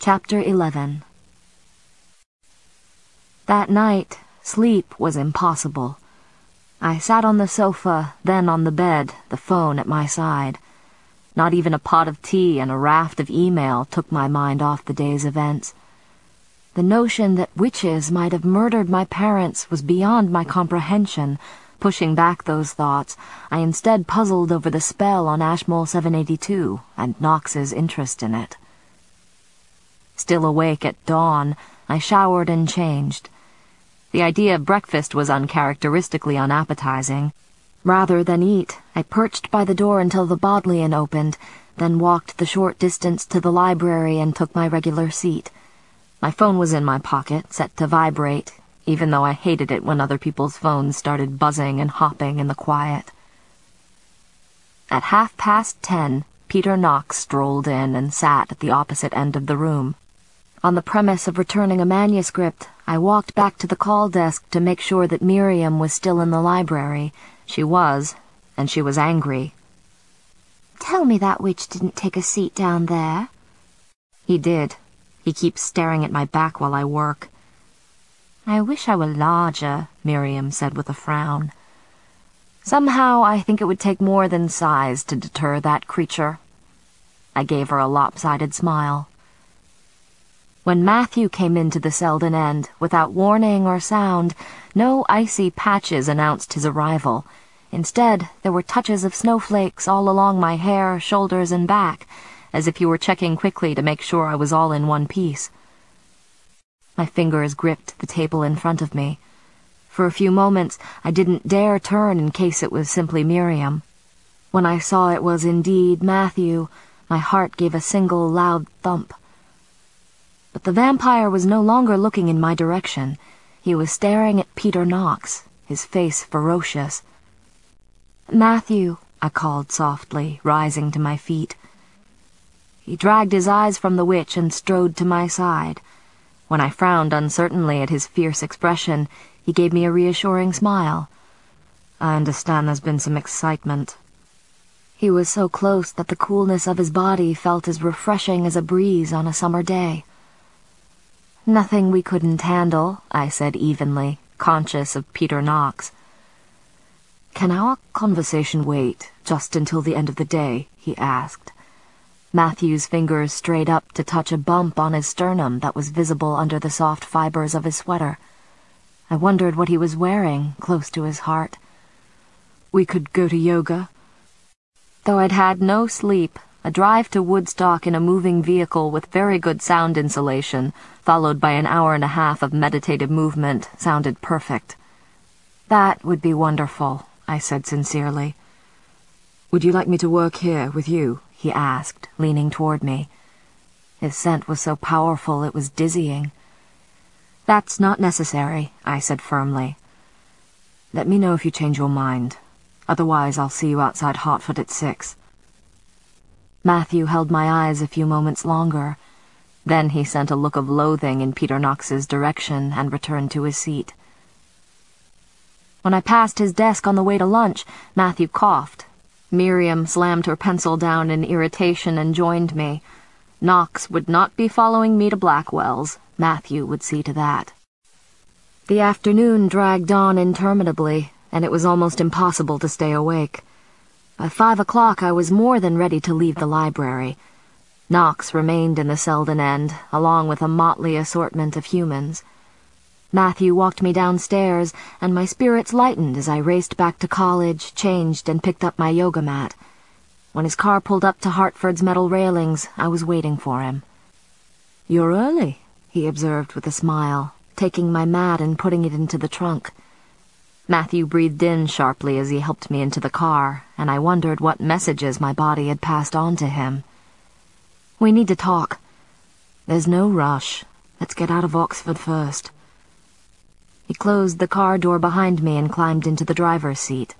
Chapter 11. That night, sleep was impossible. I sat on the sofa, then on the bed, the phone at my side. Not even a pot of tea and a raft of email took my mind off the day's events. The notion that witches might have murdered my parents was beyond my comprehension. Pushing back those thoughts, I instead puzzled over the spell on Ashmole 782 and Knox's interest in it. Still awake at dawn, I showered and changed. The idea of breakfast was uncharacteristically unappetizing. Rather than eat, I perched by the door until the Bodleian opened, then walked the short distance to the library and took my regular seat. My phone was in my pocket, set to vibrate, even though I hated it when other people's phones started buzzing and hopping in the quiet. At 10:30, Peter Knox strolled in and sat at the opposite end of the room. On the premise of returning a manuscript, I walked back to the call desk to make sure that Miriam was still in the library. She was, and she was angry. "Tell me that witch didn't take a seat down there." He did. He keeps staring at my back while I work. "I wish I were larger," Miriam said with a frown. Somehow I think it would take more than size to deter that creature. I gave her a lopsided smile. When Matthew came into the Selden end, without warning or sound, no icy patches announced his arrival. Instead, there were touches of snowflakes all along my hair, shoulders, and back, as if he were checking quickly to make sure I was all in one piece. My fingers gripped the table in front of me. For a few moments, I didn't dare turn in case it was simply Miriam. When I saw it was indeed Matthew, my heart gave a single loud thump. But the vampire was no longer looking in my direction. He was staring at Peter Knox, his face ferocious. "Matthew," I called softly, rising to my feet. He dragged his eyes from the witch and strode to my side. When I frowned uncertainly at his fierce expression, he gave me a reassuring smile. "I understand there's been some excitement." He was so close that the coolness of his body felt as refreshing as a breeze on a summer day. "Nothing we couldn't handle," I said evenly, conscious of Peter Knox. "Can our conversation wait just until the end of the day?" he asked. Matthew's fingers strayed up to touch a bump on his sternum that was visible under the soft fibers of his sweater. I wondered what he was wearing, close to his heart. "We could go to yoga." Though I'd had no sleep, a drive to Woodstock in a moving vehicle with very good sound insulation, followed by an hour and a half of meditative movement, sounded perfect. "That would be wonderful," I said sincerely. "Would you like me to work here with you?" he asked, leaning toward me. His scent was so powerful it was dizzying. "That's not necessary," I said firmly. "Let me know if you change your mind. Otherwise, I'll see you outside Hartford at 6. Matthew held my eyes a few moments longer. Then he sent a look of loathing in Peter Knox's direction and returned to his seat. When I passed his desk on the way to lunch, Matthew coughed. Miriam slammed her pencil down in irritation and joined me. Knox would not be following me to Blackwell's. Matthew would see to that. The afternoon dragged on interminably, and it was almost impossible to stay awake. By 5 o'clock I was more than ready to leave the library. Knox remained in the Selden end, along with a motley assortment of humans. Matthew walked me downstairs, and my spirits lightened as I raced back to college, changed, and picked up my yoga mat. When his car pulled up to Hartford's metal railings, I was waiting for him. "You're early," he observed with a smile, taking my mat and putting it into the trunk. Matthew breathed in sharply as he helped me into the car, and I wondered what messages my body had passed on to him. "We need to talk." "There's no rush. Let's get out of Oxford first." He closed the car door behind me and climbed into the driver's seat.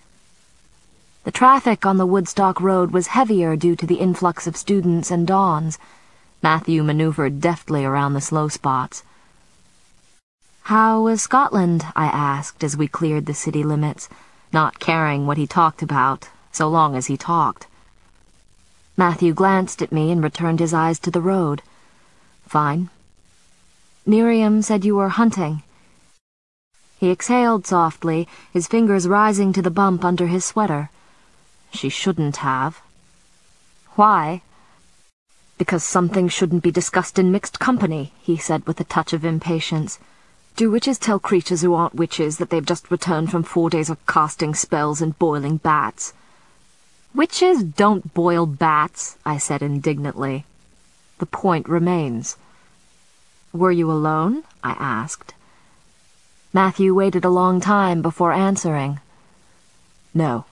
The traffic on the Woodstock Road was heavier due to the influx of students and dawns. Matthew maneuvered deftly around the slow spots. "How was Scotland?" I asked as we cleared the city limits, not caring what he talked about, so long as he talked. Matthew glanced at me and returned his eyes to the road. Fine. Miriam said you were hunting. He exhaled softly, his fingers rising to the bump under his sweater. She shouldn't have. Why? Because something shouldn't be discussed in mixed company, he said with a touch of impatience. Do witches tell creatures who aren't witches that they've just returned from 4 days of casting spells and boiling bats? Witches don't boil bats, I said indignantly. The point remains. Were you alone? I asked. Matthew waited a long time before answering. No.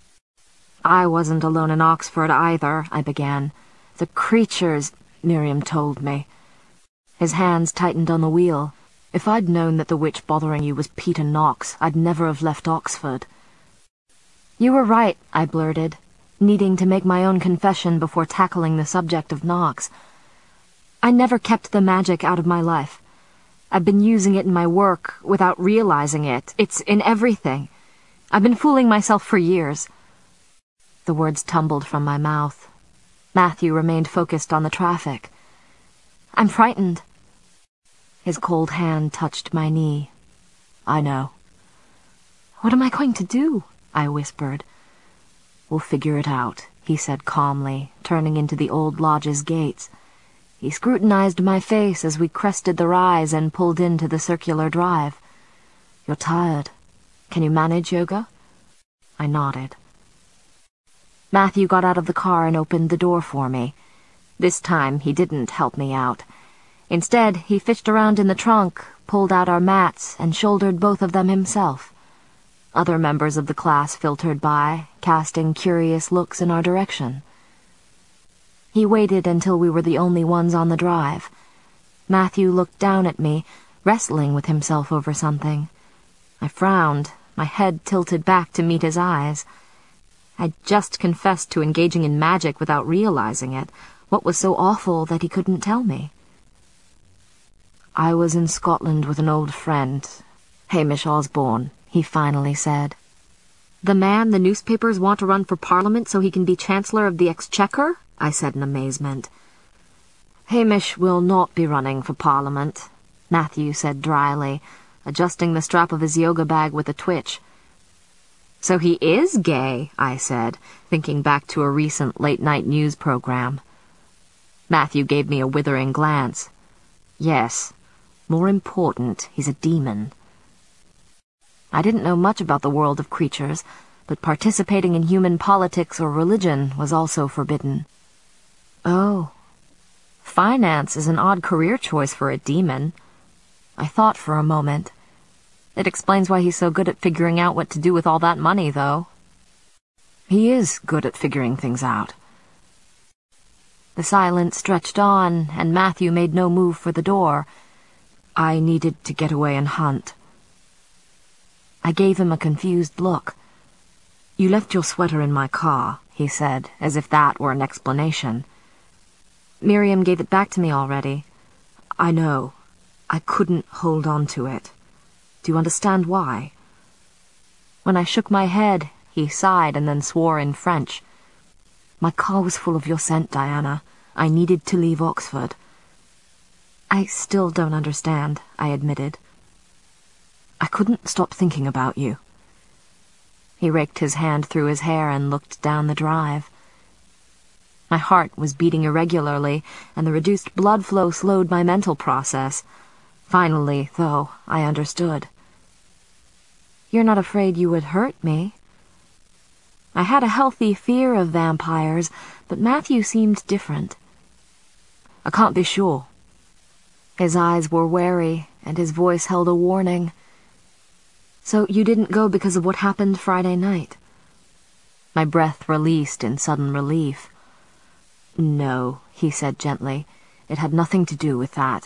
I wasn't alone in Oxford either, I began. The creatures, Miriam told me. His hands tightened on the wheel. If I'd known that the witch bothering you was Peter Knox, I'd never have left Oxford. You were right, I blurted, needing to make my own confession before tackling the subject of Knox. I never kept the magic out of my life. I've been using it in my work without realizing it. It's in everything. I've been fooling myself for years. The words tumbled from my mouth. Matthew remained focused on the traffic. I'm frightened. His cold hand touched my knee. I know. What am I going to do? I whispered. We'll figure it out, he said calmly, turning into the old lodge's gates. He scrutinized my face as we crested the rise and pulled into the circular drive. You're tired. Can you manage yoga? I nodded. Matthew got out of the car and opened the door for me. This time he didn't help me out. Instead, he fished around in the trunk, pulled out our mats, and shouldered both of them himself. Other members of the class filtered by, casting curious looks in our direction. He waited until we were the only ones on the drive. Matthew looked down at me, wrestling with himself over something. I frowned, my head tilted back to meet his eyes. I'd just confessed to engaging in magic without realizing it. What was so awful that he couldn't tell me? I was in Scotland with an old friend, Hamish Osborne, he finally said. The man the newspapers want to run for Parliament so he can be Chancellor of the Exchequer? I said in amazement. Hamish will not be running for Parliament, Matthew said dryly, adjusting the strap of his yoga bag with a twitch. So he is gay, I said, thinking back to a recent late-night news program. Matthew gave me a withering glance. Yes. More important, he's a demon. I didn't know much about the world of creatures, but participating in human politics or religion was also forbidden. Oh. Finance is an odd career choice for a demon. I thought for a moment. It explains why he's so good at figuring out what to do with all that money, though. He is good at figuring things out. The silence stretched on, and Matthew made no move for the door. I needed to get away and hunt. I gave him a confused look. You left your sweater in my car, he said, as if that were an explanation. Miriam gave it back to me already. I know. I couldn't hold on to it. Do you understand why? When I shook my head, he sighed and then swore in French. My car was full of your scent, Diana. I needed to leave Oxford. I still don't understand, I admitted. I couldn't stop thinking about you. He raked his hand through his hair and looked down the drive. My heart was beating irregularly, and the reduced blood flow slowed my mental process. Finally, though, I understood. You're not afraid you would hurt me? I had a healthy fear of vampires, but Matthew seemed different. I can't be sure. His eyes were wary, and his voice held a warning. So you didn't go because of what happened Friday night? My breath released in sudden relief. No, he said gently. It had nothing to do with that.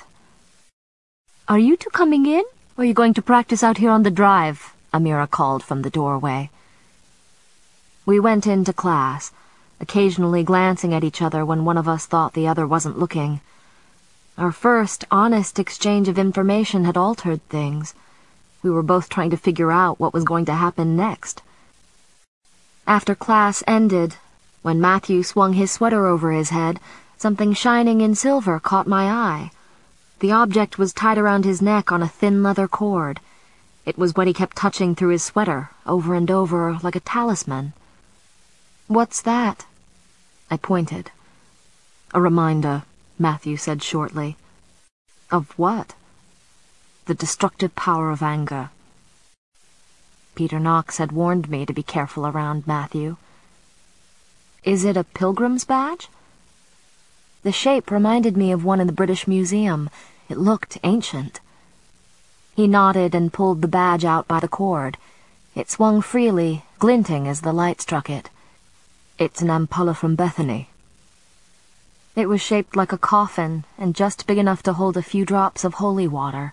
Are you two coming in, or are you going to practice out here on the drive? Amira called from the doorway. We went into class, occasionally glancing at each other when one of us thought the other wasn't looking. Our first, honest exchange of information had altered things. We were both trying to figure out what was going to happen next. After class ended, when Matthew swung his sweater over his head, something shining in silver caught my eye. The object was tied around his neck on a thin leather cord. It was what he kept touching through his sweater, over and over, like a talisman. "What's that?" I pointed. "A reminder," Matthew said shortly. "Of what?" "The destructive power of anger." Peter Knox had warned me to be careful around Matthew. "Is it a pilgrim's badge?" The shape reminded me of one in the British Museum. It looked ancient. He nodded and pulled the badge out by the cord. It swung freely, glinting as the light struck it. "It's an ampulla from Bethany." It was shaped like a coffin and just big enough to hold a few drops of holy water.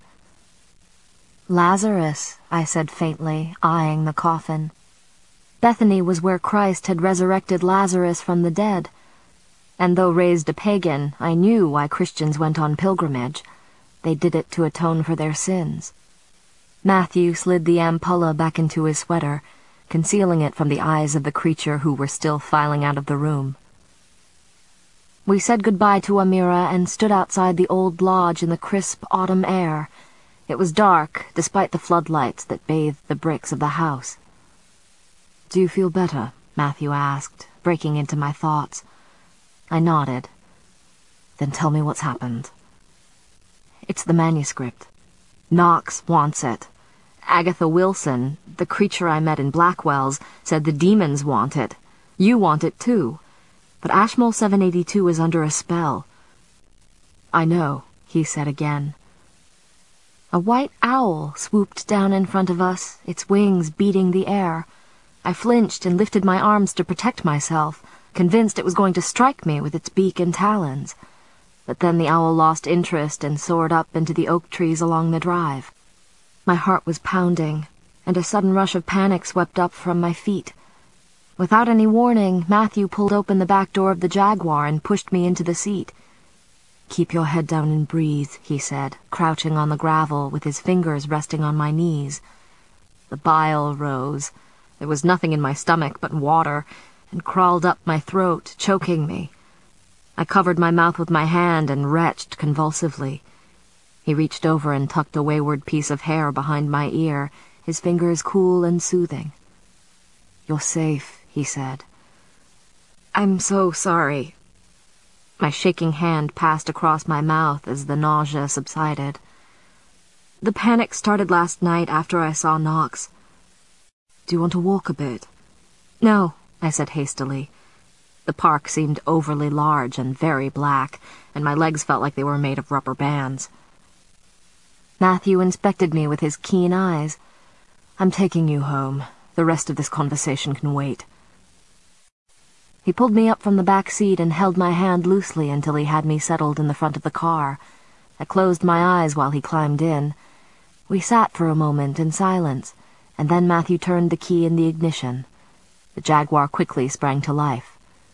"Lazarus," I said faintly, eyeing the coffin. Bethany was where Christ had resurrected Lazarus from the dead. And though raised a pagan, I knew why Christians went on pilgrimage. They did it to atone for their sins. Matthew slid the ampulla back into his sweater, concealing it from the eyes of the creature who were still filing out of the room. We said goodbye to Amira and stood outside the old lodge in the crisp autumn air. It was dark, despite the floodlights that bathed the bricks of the house. "Do you feel better?" Matthew asked, breaking into my thoughts. I nodded. "Then tell me what's happened." "It's the manuscript. Knox wants it. Agatha Wilson, the creature I met in Blackwell's, said the demons want it. You want it too. But Ashmole 782 is under a spell." "I know," he said again. A white owl swooped down in front of us, its wings beating the air. I flinched and lifted my arms to protect myself, convinced it was going to strike me with its beak and talons. But then the owl lost interest and soared up into the oak trees along the drive. My heart was pounding, and a sudden rush of panic swept up from my feet. Without any warning, Matthew pulled open the back door of the Jaguar and pushed me into the seat. "Keep your head down and breathe," he said, crouching on the gravel with his fingers resting on my knees. The bile rose. There was nothing in my stomach but water, and crawled up my throat, choking me. I covered my mouth with my hand and retched convulsively. He reached over and tucked a wayward piece of hair behind my ear, his fingers cool and soothing. "You're safe," he said. "I'm so sorry." My shaking hand passed across my mouth as the nausea subsided. "The panic started last night after I saw Knox." "Do you want to walk a bit?" "No," I said hastily. The park seemed overly large and very black, and my legs felt like they were made of rubber bands. Matthew inspected me with his keen eyes. "I'm taking you home. The rest of this conversation can wait." He pulled me up from the back seat and held my hand loosely until he had me settled in the front of the car. I closed my eyes while he climbed in. We sat for a moment in silence, and then Matthew turned the key in the ignition. The Jaguar quickly sprang to life.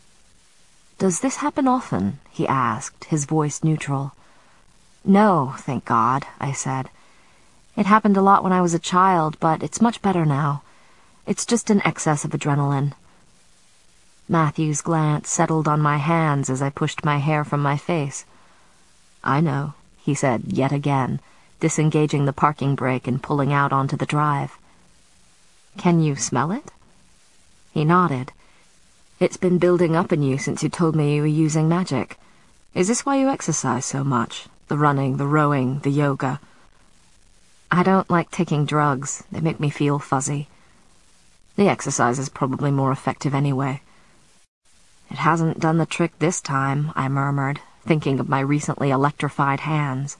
"Does this happen often?" he asked, his voice neutral. "No, thank God," I said. "It happened a lot when I was a child, but it's much better now. It's just an excess of adrenaline." Matthew's glance settled on my hands as I pushed my hair from my face. "I know," he said yet again, disengaging the parking brake and pulling out onto the drive. "Can you smell it?" He nodded. "It's been building up in you since you told me you were using magic. Is this why you exercise so much? The running, the rowing, the yoga?" "I don't like taking drugs. They make me feel fuzzy." "The exercise is probably more effective anyway." "It hasn't done the trick this time," I murmured, thinking of my recently electrified hands.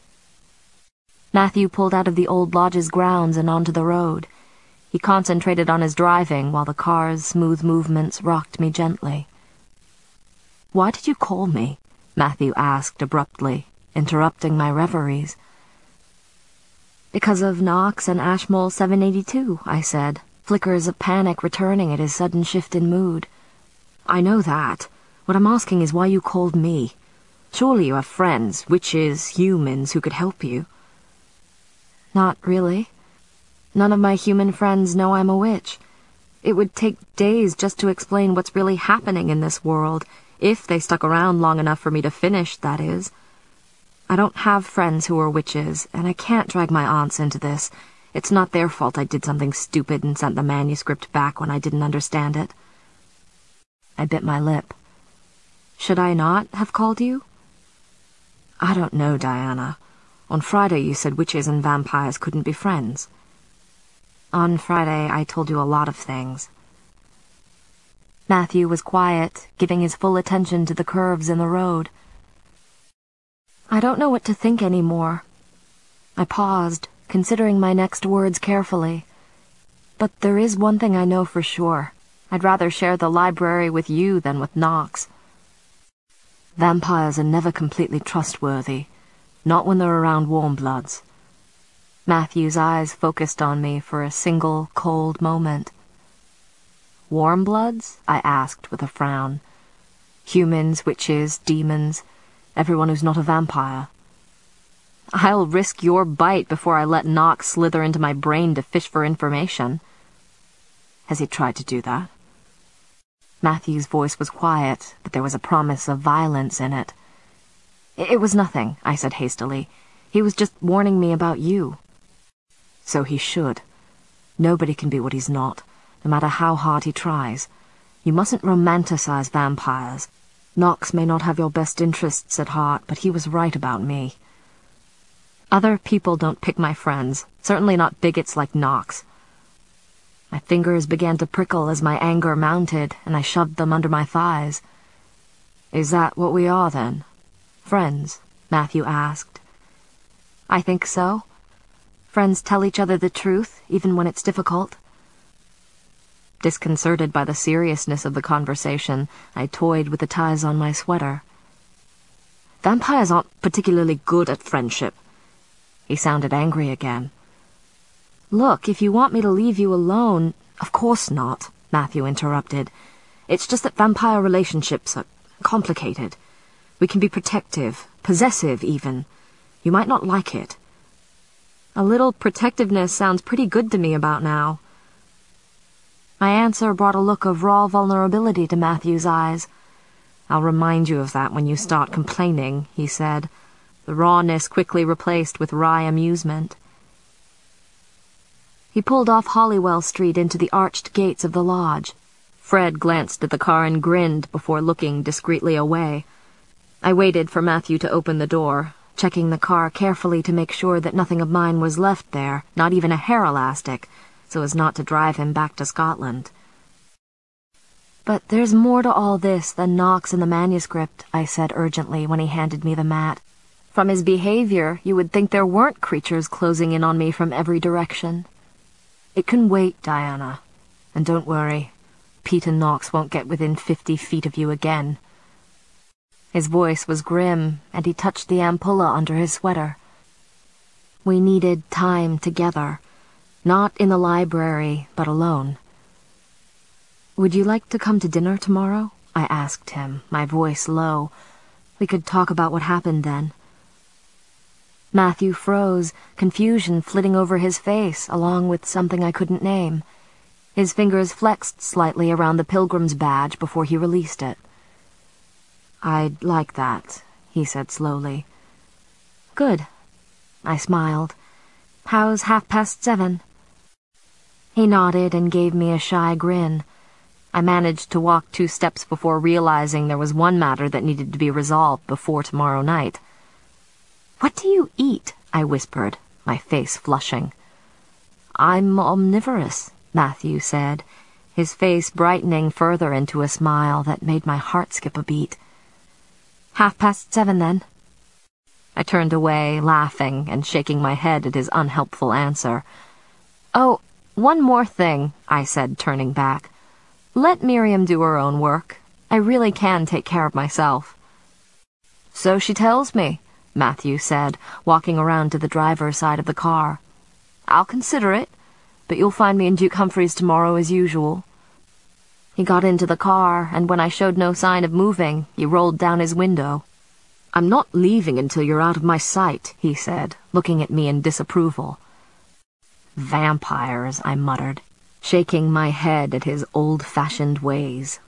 Matthew pulled out of the old lodge's grounds and onto the road. He concentrated on his driving while the car's smooth movements rocked me gently. "Why did you call me?" Matthew asked abruptly, interrupting my reveries. "Because of Knox and Ashmole 782, I said, flickers of panic returning at his sudden shift in mood. "I know that. What I'm asking is why you called me. Surely you have friends, witches, humans, who could help you." "Not really. None of my human friends know I'm a witch. It would take days just to explain what's really happening in this world, if they stuck around long enough for me to finish, that is. I don't have friends who are witches, and I can't drag my aunts into this. It's not their fault I did something stupid and sent the manuscript back when I didn't understand it. I bit my lip. Should I not have called you? I don't know, Diana. On Friday you said witches and vampires couldn't be friends. On Friday I told you a lot of things. Matthew was quiet, giving his full attention to the curves in the road. I don't know what to think anymore. I paused, considering my next words carefully. But there is one thing I know for sure. I'd rather share the library with you than with Knox. Vampires are never completely trustworthy, not when they're around warm bloods. Matthew's eyes focused on me for a single, cold moment. Warm bloods? I asked with a frown. Humans, witches, demons, everyone who's not a vampire. I'll risk your bite before I let Knox slither into my brain to fish for information. Has he tried to do that? Matthew's voice was quiet, but there was a promise of violence in it. It was nothing, I said hastily. He was just warning me about you. So he should. Nobody can be what he's not, no matter how hard he tries. You mustn't romanticize vampires. Knox may not have your best interests at heart, but he was right about me. Other people don't pick my friends, certainly not bigots like Knox. My fingers began to prickle as my anger mounted, and I shoved them under my thighs. Is that what we are, then? Friends? Matthew asked. I think so. Friends tell each other the truth, even when it's difficult. Disconcerted by the seriousness of the conversation, I toyed with the ties on my sweater. Vampires aren't particularly good at friendship. He sounded angry again. Look, if you want me to leave you alone— Of course not, Matthew interrupted. It's just that vampire relationships are complicated. We can be protective, possessive even. You might not like it. A little protectiveness sounds pretty good to me about now. My answer brought a look of raw vulnerability to Matthew's eyes. I'll remind you of that when you start complaining, he said, the rawness quickly replaced with wry amusement. He pulled off Hollywell Street into the arched gates of the lodge. Fred glanced at the car and grinned before looking discreetly away. I waited for Matthew to open the door, checking the car carefully to make sure that nothing of mine was left there, not even a hair elastic, so as not to drive him back to Scotland. But there's more to all this than Knox and the manuscript, I said urgently when he handed me the mat. From his behavior, you would think there weren't creatures closing in on me from every direction. It can wait, Diana. And don't worry, Pete and Knox won't get within 50 feet of you again. His voice was grim, and he touched the ampulla under his sweater. We needed time together, not in the library, but alone. Would you like to come to dinner tomorrow? I asked him, my voice low. We could talk about what happened then. Matthew froze, confusion flitting over his face, along with something I couldn't name. His fingers flexed slightly around the pilgrim's badge before he released it. I'd like that, he said slowly. Good. I smiled. How's 7:30? He nodded and gave me a shy grin. I managed to walk 2 steps before realizing there was one matter that needed to be resolved before tomorrow night. What do you eat? I whispered, my face flushing. I'm omnivorous, Matthew said, his face brightening further into a smile that made my heart skip a beat. 7:30, then. I turned away, laughing and shaking my head at his unhelpful answer. Oh, one more thing, I said, turning back. Let Miriam do her own work. I really can take care of myself. So she tells me, Matthew said, walking around to the driver's side of the car. I'll consider it, but you'll find me in Duke Humphreys tomorrow as usual. He got into the car, and when I showed no sign of moving, he rolled down his window. I'm not leaving until you're out of my sight, he said, looking at me in disapproval. Vampires, I muttered, shaking my head at his old-fashioned ways.